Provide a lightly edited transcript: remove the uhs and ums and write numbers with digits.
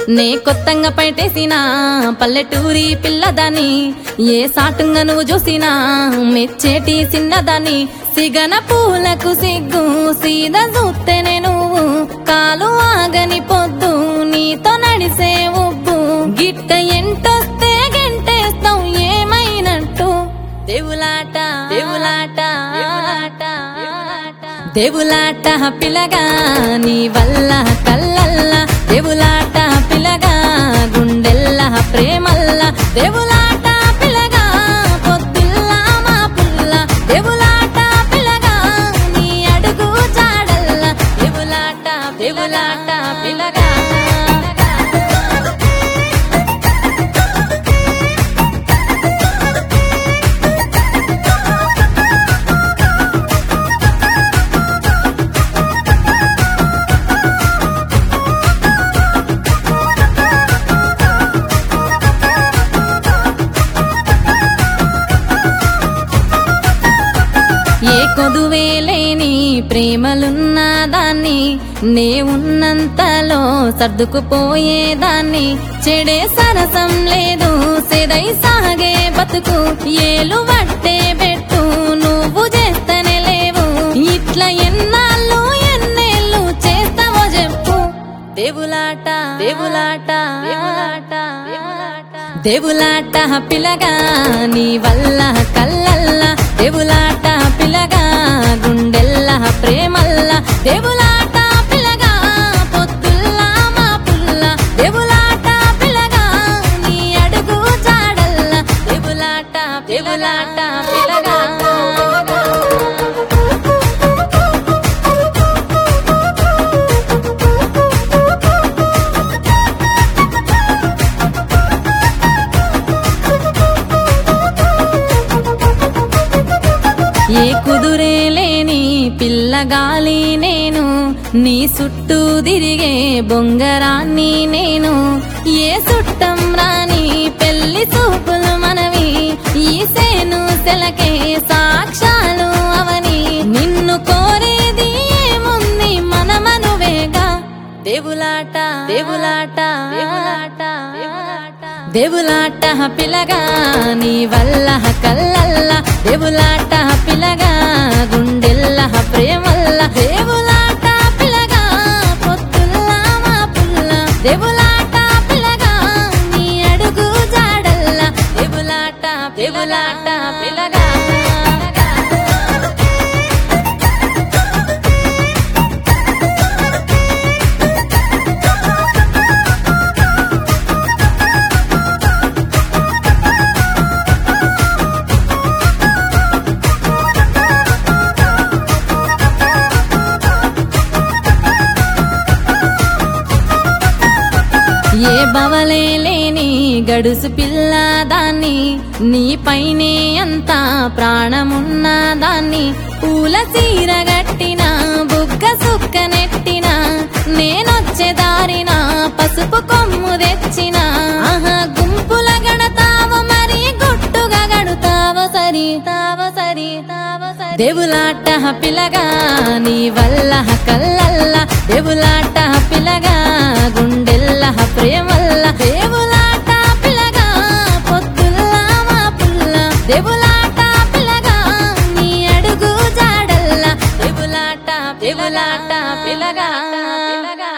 నే కొత్తంగా పైటేసిన పల్లెటూరి పిల్లదాని ఏ సాటుంగా నువ్వు చూసినా మెచ్చేటి చిన్నదాని సిగన పూలకు సిగ్గు సీదా చూస్తేనే నువ్వు కాలు ఆగని పొద్దు నీతో నడిసే ఉబ్బు గిట్ట ఎంటొస్తే గెంటేస్తావు ఏమైనట్టు దేవులాట దేవులాట దేవులాట పిల్లగా నీ వల్ల కల్లల్ల దేవులాట పిల్లగా గుండెల్ల ప్రేమల్ల దేవులాట పిల్లగా పొద్దుల్ల మా పుల్ల దేవులాట పిల్లగా నీ అడుగు జాడల్ల దేవులాట దేవులాట పిల్లగా ఏ కొదువేలేని ప్రేమలున్న దాన్ని నే ఉన్నంతలో సర్దుకుపోయేదాన్ని చెడే సరసం లేదు సెదై సాగే బతుకు ఏలు వట్టే పెట్టు నువ్వు చేస్తనే లేవు ఇట్లా ఎన్నాళ్ళు ఎన్నేళ్ళు చేస్తావో చెప్పు దేవులాట దేవులాట దేవులాట పిల్లగా నీ వల్ల కల్లల్ల దేవులాట పిల్లగా గుండెల్ల ప్రేమల్ల దేవులాట పిల్లగా పొద్దుల్ల మా పుల్ల దేవులాట పిల్లగా నీ అడుగు జాడల్ల దేవులాట దేవులాట పిల్లగా ఏ కుదురే లేని పిల్లగాలి నేను నీ చుట్టూ తిరిగే బొంగరాన్ని నేను ఏ చుట్టం రాని పెళ్లి చూపులు మనవి ఈ సేను సెలకే సాక్ష్యాలు అవని నిన్ను కోరేది ఏముంది మనమనువేగా దేవులాట దేవులాట దేవులాట పిల్లగా నీ వల్ల కల్లల్ల దేవులాట పిల్లగా గుండెల్ల ప్రేమల్ల దేవులాట పిల్లగా పొద్దుల్ల మా పుల్ల దేవులాట పిల్లగా నీ అడుగు జాడల్ల దేవులాట దేవులాట పిల్లగా ఏ బవలే లేని గడుసు పిల్లదాన్ని నీ పైనే అంత ప్రాణమున్న దాన్ని పూల చీర గట్టిన బుగ్గ సుక్క నెట్టిన నేనొచ్చే దారిన పసుపు కొమ్ము తెచ్చిన ఆహా గుంపుల గడతావ మరి గుట్టుగా గడుతావ సరి దేవులాట పిల్లగా నీ వల్ల కల్లల్ల దేవులాట పిల్లగా గుండెల్ల ప్రేమల్ల దేవులాట పిల్లగా పొద్దుల్ల మా పుల్ల దేవులాట పిల్లగా నీ అడుగు జాడల్ల దేవులాట దేవులాట పిల్లగా